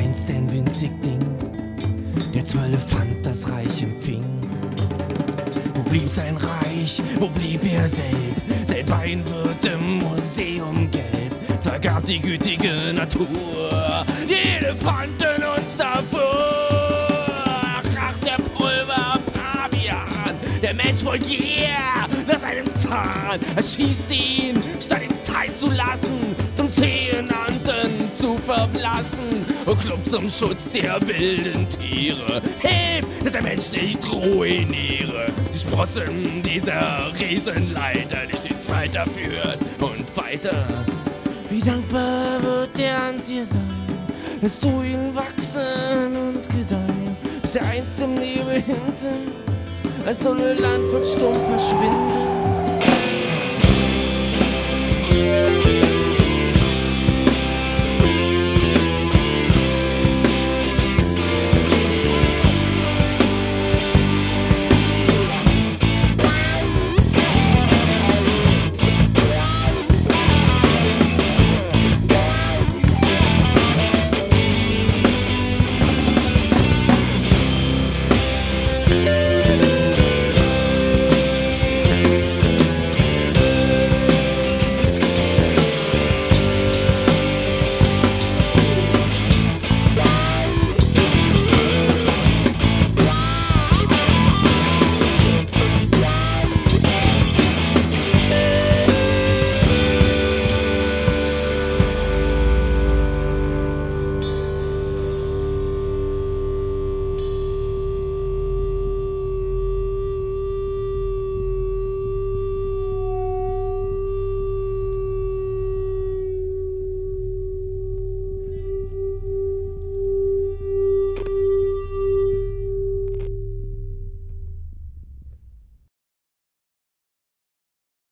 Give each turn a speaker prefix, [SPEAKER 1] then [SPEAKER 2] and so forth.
[SPEAKER 1] einst ein winzig Ding, der 12 Pfand das Reich empfing. Wo blieb sein Reich, wo blieb er selbst? Sein Bein wird im Museum gelb. Zwar gab die gütige Natur die Elefanten uns davor. Ach, der Pulver Pavian, der Mensch Vulgär nach seinem Zahn. Er schießt ihn, statt ihm Zeit zu lassen, zum Zehnanten zu verblassen. Und klopft zum Schutz der wilden Tiere. Hilf, dass der Mensch nicht ruiniere. Die Sprossen dieser Riesenleiter nicht ins Weiter führt und weiter. Wie dankbar wird er an dir sein, lässt du ihn wachsen und gedeihen, bis er einst im Nebel hinten als Sonne Land wird stumm verschwinden.